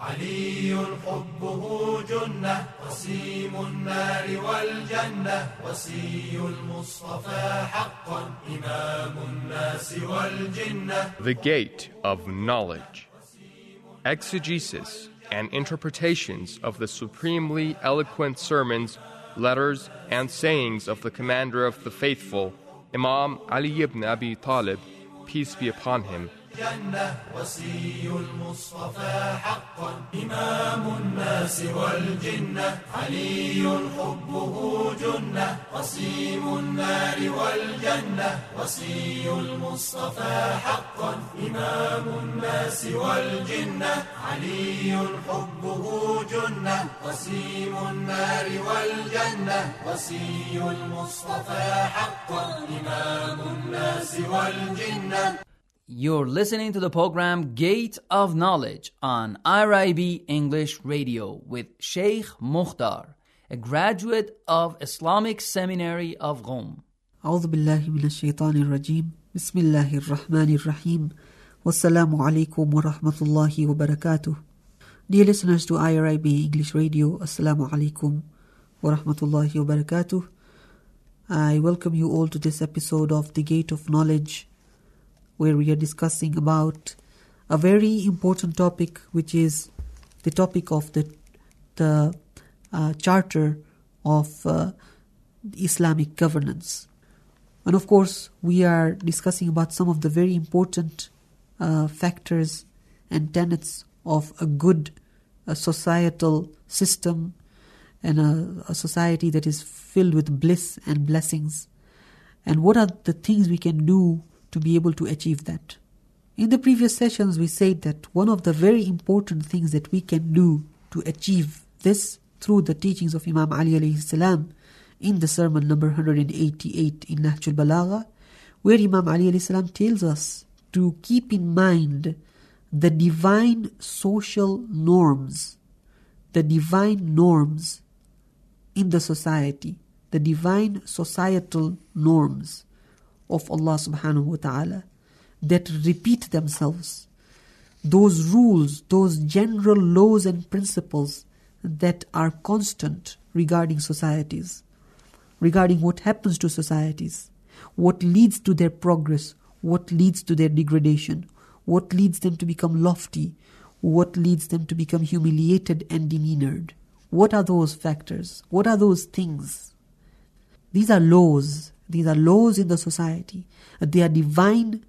علي حبه جنة قسيم النار والجنة وصي المصطفى حقا إمام الناس والجنة. The Gate of Knowledge. Exegesis and interpretations of the supremely eloquent sermons, letters, and sayings of the Commander of the Faithful, Imam Ali ibn Abi Talib, peace be upon him. جنة وصي المصطفى حقا إمام الناس والجنة علي حبه جنة قسيم النار والجنة وصي المصطفى حقا إمام الناس والجنة علي حبه جنة قسيم النار والجنة وصي المصطفى حقا إمام الناس والجنة. You're listening to the program Gate of Knowledge on IRIB English Radio with Sheikh Mukhtar, a graduate of Islamic Seminary of Qom. أعوذ بالله من الشيطان الرجيم بسم الله الرحمن الرحيم والسلام عليكم ورحمة الله وبركاته. Dear listeners to IRIB English Radio, Assalamu alaikum wa rahmatullahi wa barakatuh. I welcome you all to this episode of The Gate of Knowledge, where we are discussing about a very important topic, which is the topic of the charter of Islamic governance. And of course, we are discussing about some of the very important factors and tenets of a good societal system and a society that is filled with bliss and blessings. And what are the things we can do to be able to achieve that? In the previous sessions, we said that one of the very important things that we can do to achieve this through the teachings of Imam Ali alayhi salam in the sermon number 188 in Nahjul Balagha, where Imam Ali alayhi salam tells us to keep in mind the divine social norms, the divine norms in the society, the divine societal norms of Allah subhanahu wa ta'ala that repeat themselves. Those rules, those general laws and principles that are constant regarding societies, regarding what happens to societies, what leads to their progress, what leads to their degradation, what leads them to become lofty, what leads them to become humiliated and demeanored. What are those factors? What are those things? These are laws. These are laws in the society. They are divine,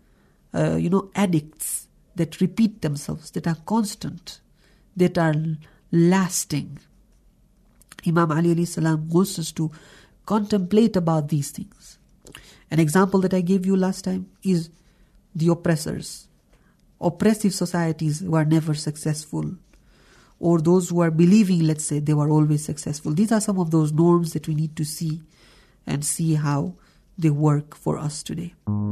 addicts that repeat themselves, that are constant, that are lasting. Imam Ali alayhi salam wants us to contemplate about these things. An example that I gave you last time is the oppressors. Oppressive societies were never successful, or those who are believing, let's say, they were always successful. These are some of those norms that we need to see and see how they work for us today.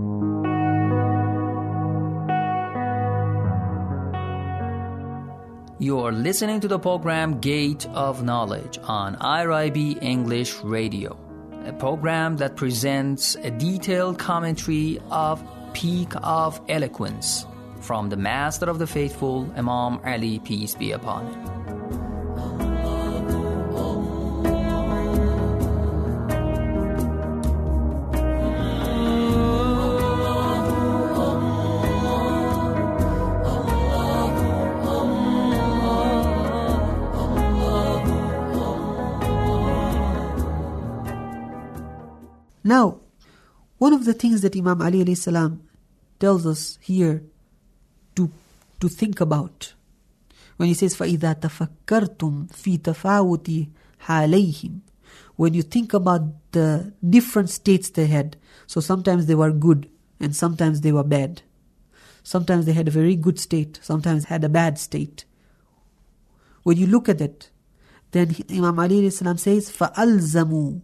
You are listening to the program Gate of Knowledge on IRIB English Radio, a program that presents a detailed commentary of Peak of Eloquence from the Master of the Faithful, Imam Ali, peace be upon him. Now, one of the things that Imam Ali alayhi salam tells us here to think about, when he says, فَإِذَا تَفَكَّرْتُمْ فِي تَفَاوُتِ حَالَيْهِمْ, when you think about the different states they had, so sometimes they were good and sometimes they were bad. Sometimes they had a very good state, sometimes had a bad state. When you look at it, then Imam Ali alayhi salam says, فَأَلْزَمُوا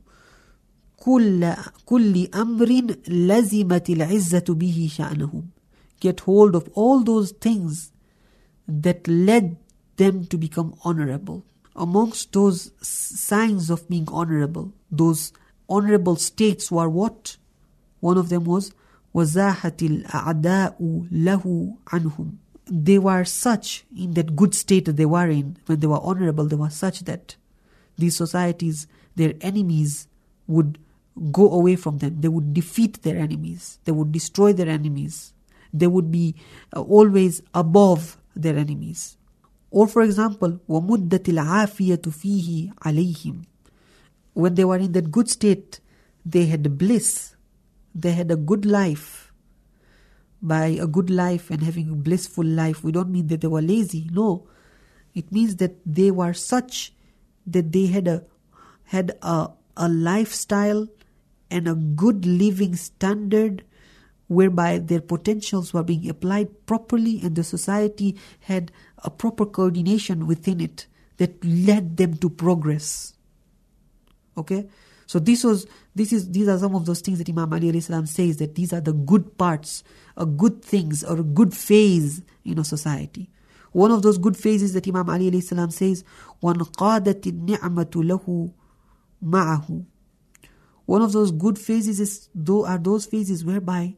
كل أمر لزمت العزة به شأنهم. Get hold of all those things that led them to become honorable. Amongst those signs of being honorable, those honorable states were what? One of them was وَزَاحَتِ الْأَعْدَاءُ لَهُ عَنْهُمْ. they were such, in that good state that they were in, when they were honorable, they were such that these societies, their enemies would go away from them. They would defeat their enemies. They would destroy their enemies. They would be always above their enemies. Or for example, وَمُدَّةِ الْعَافِيَةُ فِيهِ عَلَيْهِمْ. When they were in that good state, they had bliss. They had a good life. By a good life and having a blissful life, we don't mean that they were lazy. No. It means that they were such that they had a lifestyle and a good living standard whereby their potentials were being applied properly, and the society had a proper coordination within it that led them to progress. Okay? So these are some of those things that Imam Ali alayhi salam says, that these are the good parts, good things, or a good phase in a society. One of those good phases that Imam Ali alayhi salam says, وَانْقَادَتِ النِّعْمَةُ لَهُ مَعَهُ. One of those good phases are those phases whereby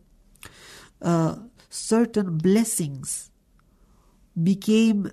certain blessings became,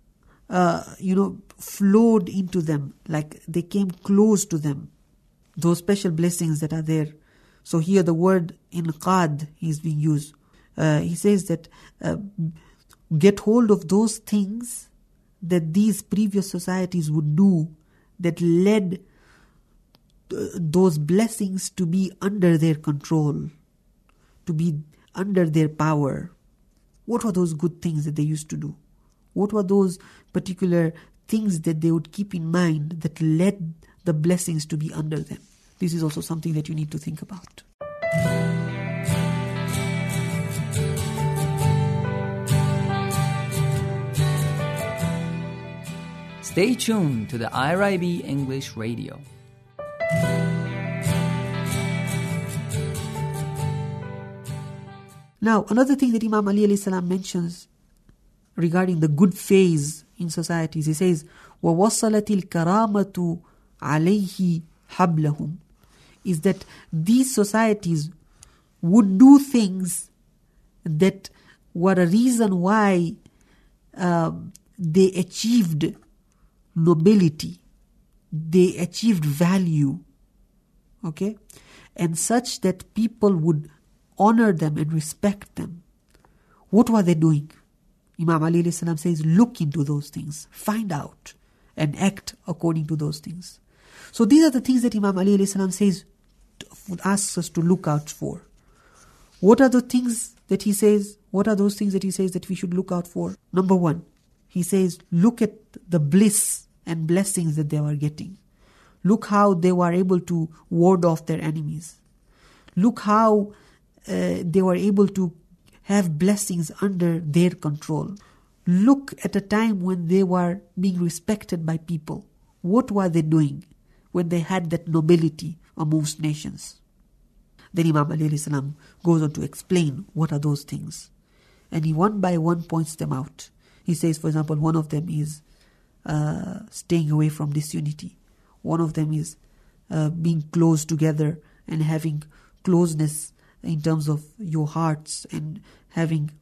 flowed into them, like they came close to them. Those special blessings that are there. So here the word inqad is being used. He says that get hold of those things that these previous societies would do that led those blessings to be under their control, to be under their power. What were those good things that they used to do? What were those particular things that they would keep in mind that led the blessings to be under them? This is also something that you need to think about. Stay tuned to the IRIB English Radio. Now, another thing that Imam Ali alayhi salam mentions regarding the good phase in societies, he says, وَوَصَّلَتِ الْكَرَامَةُ عَلَيْهِ حَبْلَهُمْ, is that these societies would do things that were a reason why they achieved nobility, they achieved value, okay, and such that people would honor them and respect them. What were they doing? Imam Ali alayhi salam says, look into those things, find out, and act according to those things. So these are the things that Imam Ali alayhi salam says, asks us to look out for. What are the things that he says? What are those things that he says that we should look out for? Number one, he says, look at the bliss and blessings that they were getting. Look how they were able to ward off their enemies. Look how they were able to have blessings under their control. Look at a time when they were being respected by people. What were they doing when they had that nobility amongst nations? Then Imam Ali alayhi salam goes on to explain what are those things. And he one by one points them out. He says, for example, one of them is staying away from disunity. One of them is being close together and having closeness in terms of your hearts and having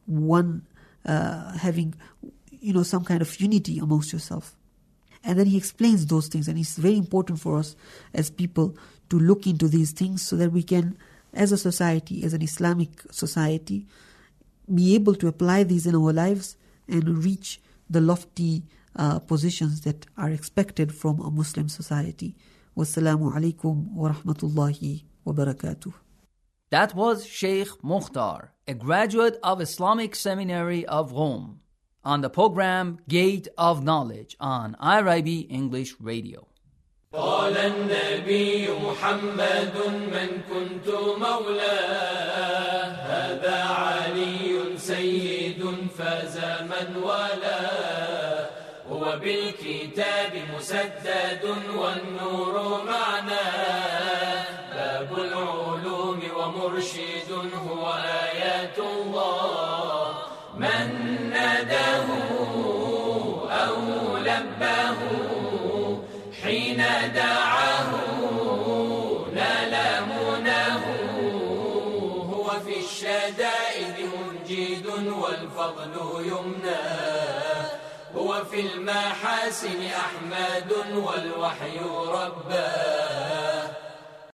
some kind of unity amongst yourself. And then he explains those things, and it's very important for us as people to look into these things so that we can, as a society, as an Islamic society, be able to apply these in our lives and reach the lofty positions that are expected from a Muslim society. Wassalamu alaikum wa rahmatullahi wa barakatuh. That was Sheikh Mukhtar, a graduate of Islamic Seminary of Rome, on the program Gate of Knowledge on IRIB English Radio. قال النبي محمد من كنت مولاه هذا علي سيد فاز من والاه هو بالكتاب مسدد والنور معناه باب العلوم ومرشد هو آيات الله من ناداه أو لباه حين دعاه نال مناه هو في الشدائد منجد والفضل والفضل يمناه. هو في المحاسن أحمد والوحي رباه.